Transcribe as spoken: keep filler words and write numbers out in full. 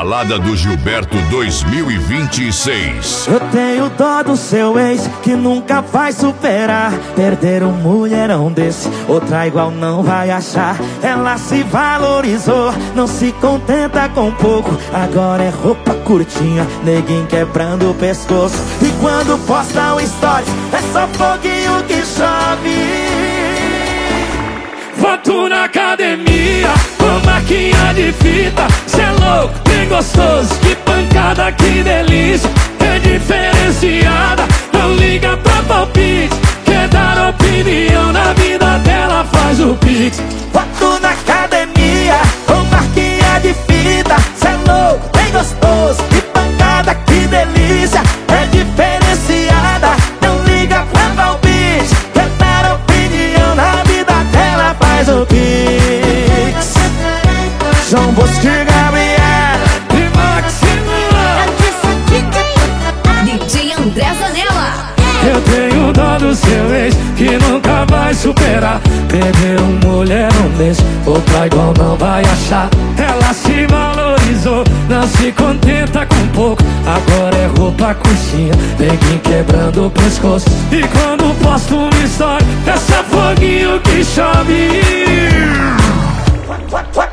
Balada do Gilberto dois mil e vinte e seis. Eu tenho dó do seu ex que nunca vai superar. Perder um mulherão desse, outra igual não vai achar. Ela se valorizou, não se contenta com pouco. Agora é roupa curtinha, neguinho quebrando o pescoço. E quando posta um story, é só foguinho que chove. Foto na academia, com marquinha de fita. Cê é louco, bem gostoso, que pancada, que delícia. É diferenciada, não liga pra palpite. Quer dar opinião na vida dela, faz o pix. Foto na academia, com marquinha de fita. Cê é louco, bem gostoso, que pancada, que delícia. É diferenciada, não liga pra palpite. Quer dar opinião na vida dela, faz o pix. João Bosco e Gabriel E Maximila, D J André Zanella. eu tenho dó do seu ex que nunca vai superar. Perder um mulherão desse, outra igual não vai achar. Ela se valorizou, não se contenta com pouco. Agora é roupa curtinha, neguinho quebrando o pescoço. E quando posto uma história, é só foguinho que chove.